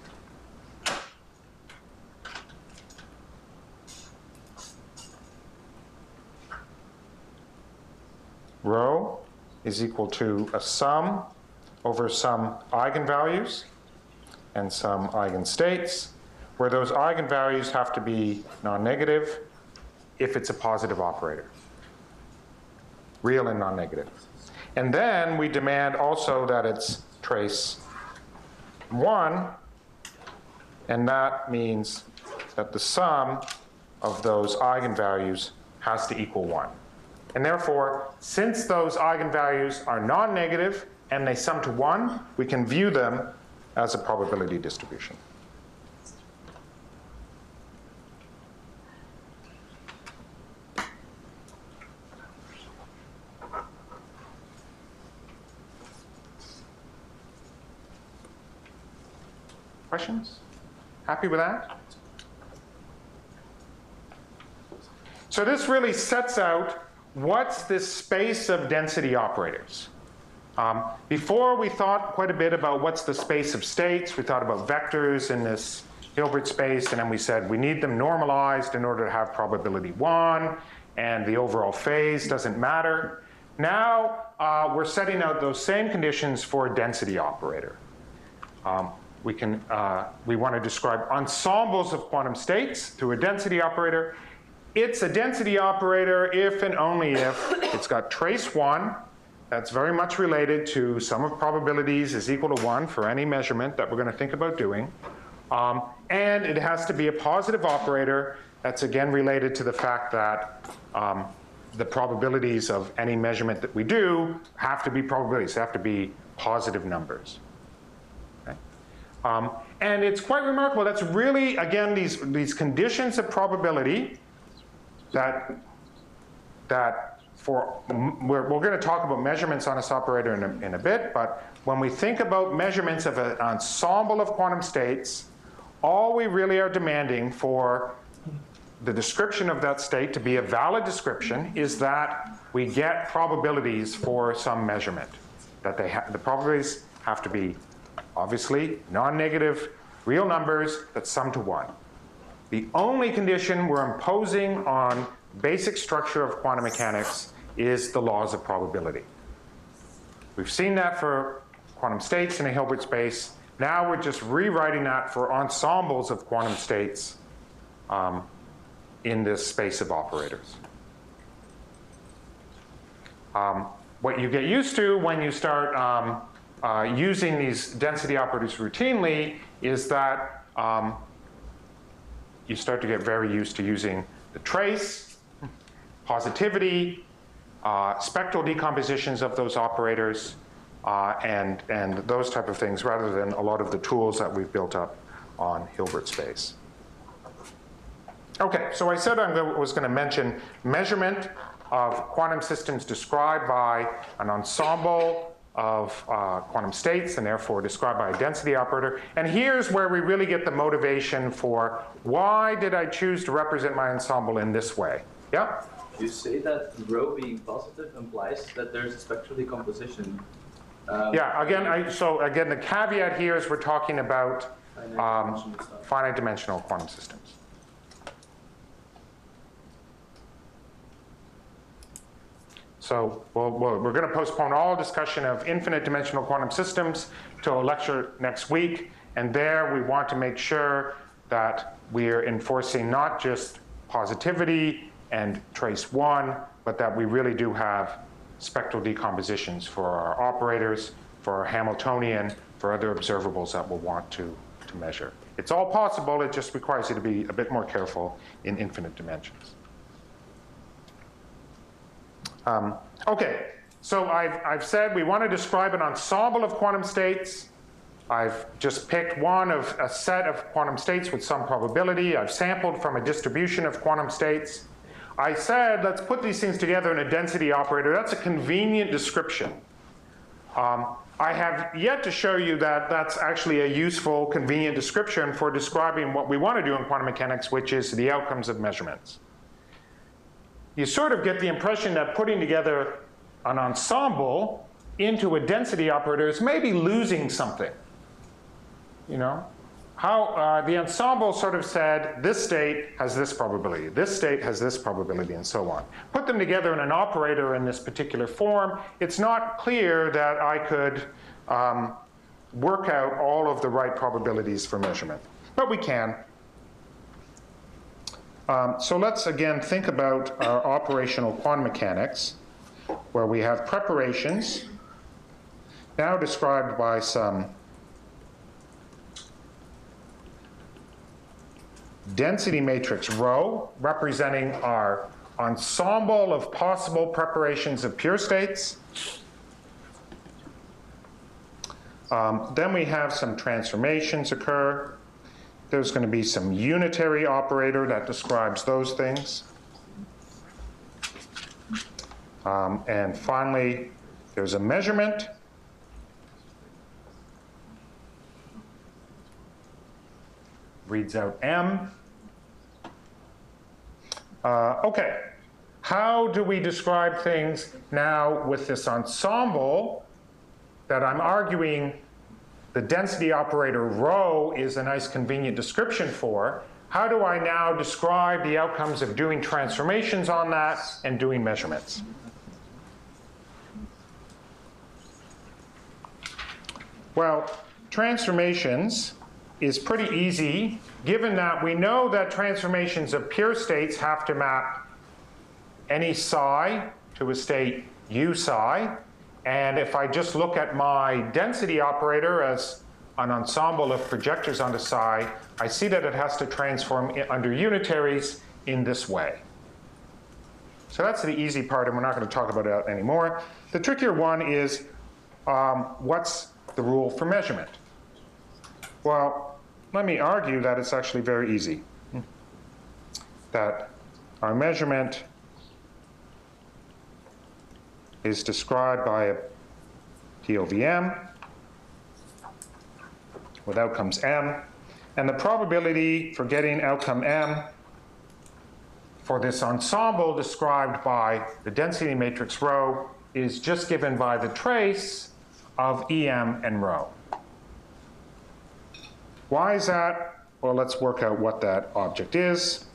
Rho is equal to a sum over some eigenvalues and some eigenstates, where those eigenvalues have to be non-negative if it's a positive operator. Real and non-negative. And then we demand also that it's trace one, and that means that the sum of those eigenvalues has to equal one. And therefore, since those eigenvalues are non-negative and they sum to one, we can view them as a probability distribution. Questions? Happy with that? So this really sets out what's this space of density operators. Um, before we thought quite a bit about what's the space of states. We thought about vectors in this Hilbert space, and then we said we need them normalized in order to have probability one, and the overall phase doesn't matter. Now uh, we're setting out those same conditions for a density operator. Um, we can uh, we want to describe ensembles of quantum states through a density operator. It's a density operator if and only if it's got trace one. That's very much related to sum of probabilities is equal to one for any measurement that we're going to think about doing. Um, and it has to be a positive operator. That's again related to the fact that um, the probabilities of any measurement that we do have to be probabilities, they have to be positive numbers. Okay? Um, and it's quite remarkable. That's really, again, these, these conditions of probability that, that for, we're, we're going to talk about measurements on this operator in a, in a bit, but when we think about measurements of an ensemble of quantum states, all we really are demanding for the description of that state to be a valid description is that we get probabilities for some measurement. That they ha- the probabilities have to be obviously non-negative real numbers that sum to one. The only condition we're imposing on basic structure of quantum mechanics is the laws of probability. We've seen that for quantum states in a Hilbert space. Now we're just rewriting that for ensembles of quantum states um, in this space of operators. Um, what you get used to when you start um, uh, using these density operators routinely is that um, you start to get very used to using the trace, positivity, uh, spectral decompositions of those operators, uh, and, and those type of things, rather than a lot of the tools that we've built up on Hilbert space. Okay, so I said I was going to mention measurement of quantum systems described by an ensemble of uh, quantum states, and therefore described by a density operator. And here's where we really get the motivation for why did I choose to represent my ensemble in this way? Yeah? You say that rho being positive implies that there's a spectral decomposition. Um, Yeah, again, I, so again, the caveat here is we're talking about finite um, dimensional stuff. finite dimensional quantum systems. So we'll, we'll, we're going to postpone all discussion of infinite dimensional quantum systems to a lecture next week. And there we want to make sure that we're enforcing not just positivity and trace one, but that we really do have spectral decompositions for our operators, for our Hamiltonian, for other observables that we'll want to, to measure. It's all possible, it just requires you to be a bit more careful in infinite dimensions. Um, okay, so I've, I've said we want to describe an ensemble of quantum states. I've just picked one of a set of quantum states with some probability. I've sampled from a distribution of quantum states. I said, let's put these things together in a density operator. That's a convenient description. Um, I have yet to show you that that's actually a useful, convenient description for describing what we want to do in quantum mechanics, which is the outcomes of measurements. You sort of get the impression that putting together an ensemble into a density operator is maybe losing something. You know? How uh, the ensemble sort of said, this state has this probability, this state has this probability, and so on. Put them together in an operator in this particular form, it's not clear that I could um, work out all of the right probabilities for measurement. But we can. Um, so let's again think about our operational quantum mechanics, where we have preparations, now described by some density matrix rho, representing our ensemble of possible preparations of pure states. Um, then we have some transformations occur. There's going to be some unitary operator that describes those things. Um, and finally, there's a measurement. Reads out M. Uh, okay, how do we describe things now with this ensemble that I'm arguing the density operator rho is a nice convenient description for? How do I now describe the outcomes of doing transformations on that and doing measurements? Well, transformations is pretty easy, given that we know that transformations of pure states have to map any psi to a state u psi. And if I just look at my density operator as an ensemble of projectors onto psi, I see that it has to transform under unitaries in this way. So that's the easy part, and we're not going to talk about that anymore. The trickier one is um, what's the rule for measurement? Well, let me argue that it's actually very easy. That our measurement is described by a P O V M with outcomes M. And the probability for getting outcome M for this ensemble described by the density matrix rho is just given by the trace of E M and rho. Why is that? Well, let's work out what that object is.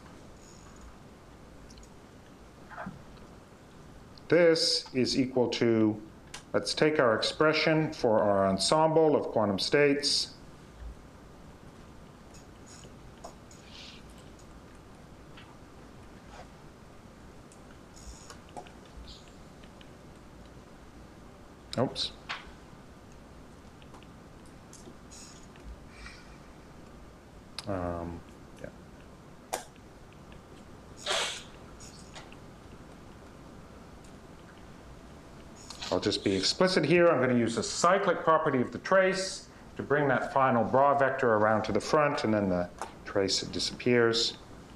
This is equal to, let's take our expression for our ensemble of quantum states. Oops. Um, yeah. I'll just be explicit here. I'm going to use the cyclic property of the trace to bring that final bra vector around to the front, and then the trace disappears.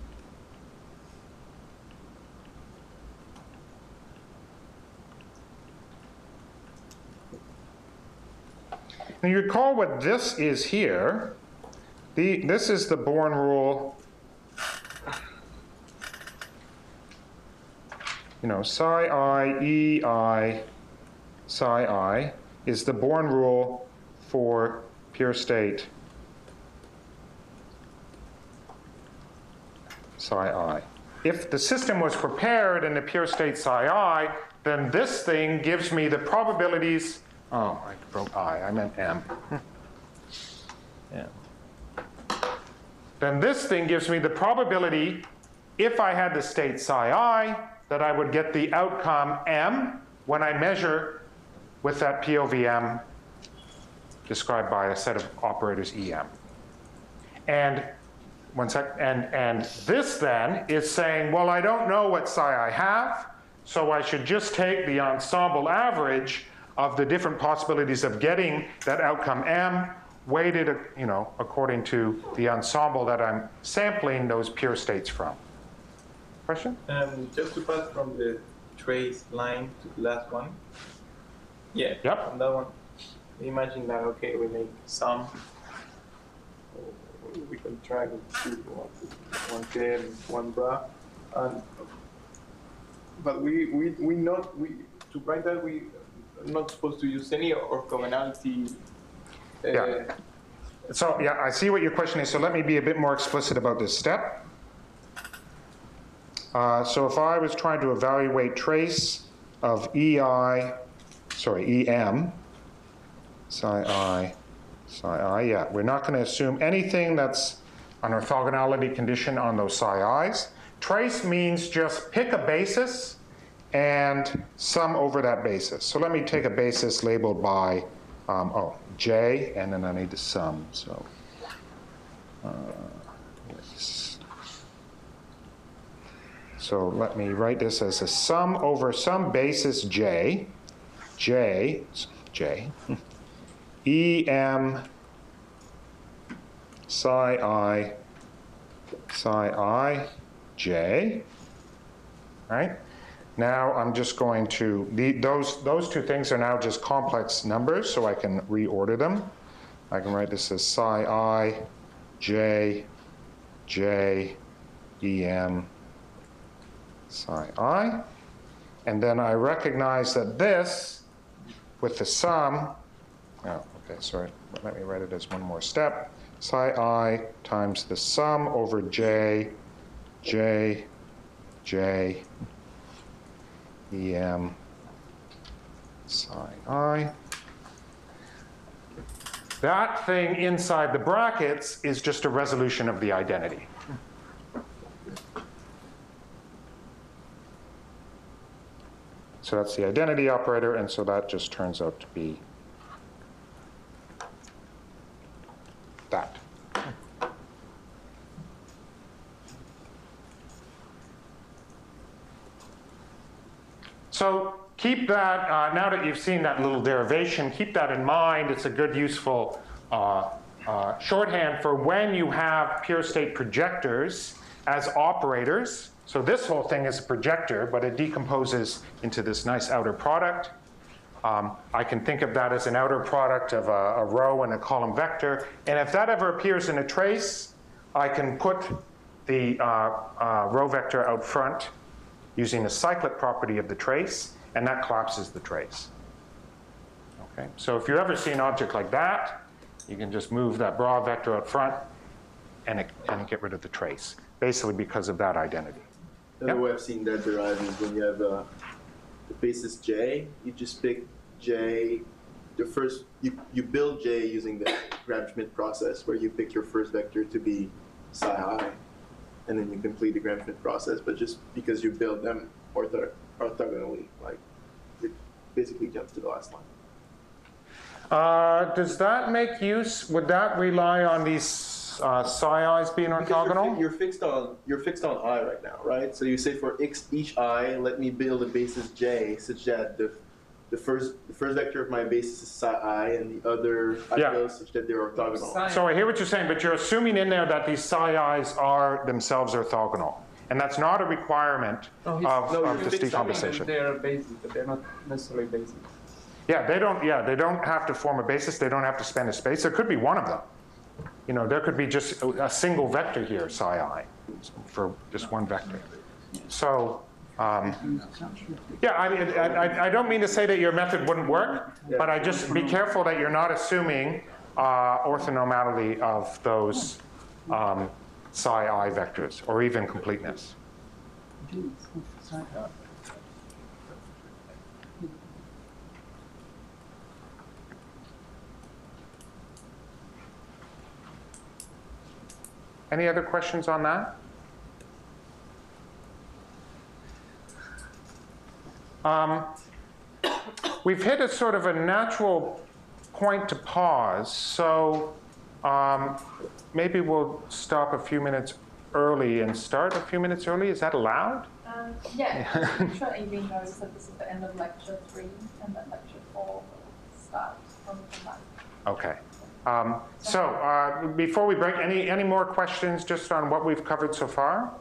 And you recall what this is here. The, this is the Born rule. You know, psi I, E I, psi I is the Born rule for pure state psi I. If the system was prepared in the pure state psi I, then this thing gives me the probabilities. Oh, I wrote I, I meant M. Yeah. Then this thing gives me the probability, if I had the state psi I, that I would get the outcome M when I measure with that P O V M described by a set of operators E M. And one sec, and, and this then is saying, well, I don't know what psi I have, so I should just take the ensemble average of the different possibilities of getting that outcome M, weighted, you know, according to the ensemble that I'm sampling those pure states from. Question? Um, just to pass from the trace line to the last one. Yeah. Yep. On that one, imagine that. Okay, we make some. We can try to do one, one K and one bra, and but we we we not we to write that we are not supposed to use any orthogonality. Uh, Yeah. So, yeah, I see what your question is. So let me be a bit more explicit about this step. Uh, so if I was trying to evaluate trace of E I, sorry, E M, psi I, psi I, yeah, we're not going to assume anything that's an orthogonality condition on those psi I's. Trace means just pick a basis and sum over that basis. So let me take a basis labeled by, um, oh, J, and then I need to sum. So, uh, yes. So let me write this as a sum over some basis J, J, J, E M psi I, psi I, J, right? Now I'm just going to, the, those, those two things are now just complex numbers, so I can reorder them. I can write this as psi I, J, J, E M, psi I. And then I recognize that this, with the sum, oh, okay, sorry, let me write it as one more step. Psi I times the sum over J, J, J, E M, psi I. That thing inside the brackets is just a resolution of the identity. So that's the identity operator, and so that just turns out to be that. So keep that, uh, now that you've seen that little derivation, keep that in mind. It's a good, useful uh, uh, shorthand for when you have pure state projectors as operators. So this whole thing is a projector, but it decomposes into this nice outer product. Um, I can think of that as an outer product of a, a row and a column vector. And if that ever appears in a trace, I can put the uh, uh, row vector out front using the cyclic property of the trace, and that collapses the trace. Okay, so if you ever see an object like that, you can just move that raw vector out front and, it, and get rid of the trace, basically because of that identity. Another Yep. way I've seen that derived is when you have uh, the basis J, you just pick J, the first, you, you build J using the Gram-Schmidt process where you pick your first vector to be psi I, and then you complete the Gram-Schmidt process, but just because you build them ortho orthogonally, like, it basically jumps to the last line. Uh, does that make use, would that rely on these uh, psi i's being Because you're, orthogonal? fi- you're fixed on you're fixed on I right now, right? So you say for x each I, let me build a basis J such that the the first the first vector of my basis is psi I, and the other I Yeah. build such that they're orthogonal. So I hear what you're saying, but you're assuming in there that these psi i's are themselves orthogonal. And that's not a requirement No, of, he's- no, of you're this fixing decomposition. They're basic, but they're not necessarily basic. Yeah, they don't, yeah, they don't have to form a basis. They don't have to span a space. There could be one of them. You know, there could be just a, a single vector here, psi I, for just one vector. So, um, yeah, I, mean, I, I, I don't mean to say that your method wouldn't work, but I just be careful that you're not assuming uh, orthonormality of those um, psi I vectors, or even completeness. Any other questions on that? Um, we've hit a sort of a natural point to pause, so um, maybe we'll stop a few minutes early and start a few minutes early. Is that allowed? Um, yeah, I'm sure A B knows that this is the end of lecture three, and that lecture four will start from tonight. Okay. Um, so uh, before we break, any, any more questions just on what we've covered so far?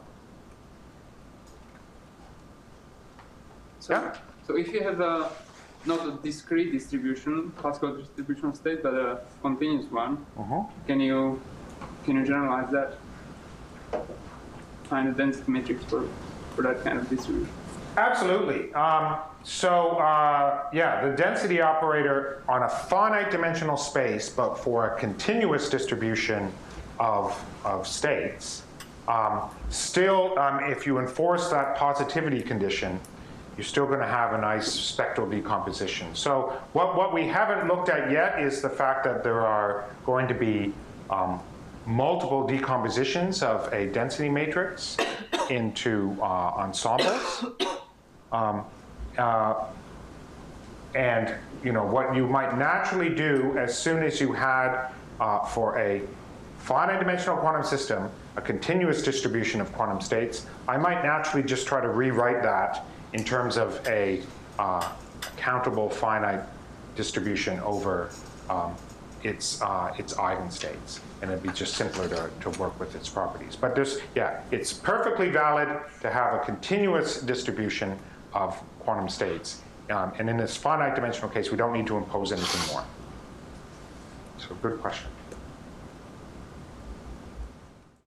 So, Yeah. so if you have a, not a discrete distribution, classical distribution of state, but a continuous one, Uh-huh. can you can you generalize that? Find a density matrix for, for that kind of distribution. Absolutely. Um, so uh, yeah, the density operator on a finite dimensional space, but for a continuous distribution of, of states, um, still, um, if you enforce that positivity condition, you're still going to have a nice spectral decomposition. So what, what we haven't looked at yet is the fact that there are going to be um, multiple decompositions of a density matrix into uh, ensembles. Um, uh, and you know what you might naturally do as soon as you had uh, for a finite dimensional quantum system a continuous distribution of quantum states, I might naturally just try to rewrite that in terms of a uh, countable finite distribution over um, its uh, its eigenstates, and it'd be just simpler to, to work with its properties. But there's, yeah, it's perfectly valid to have a continuous distribution of quantum states. Um, and in this finite dimensional case, we don't need to impose anything more. So good question.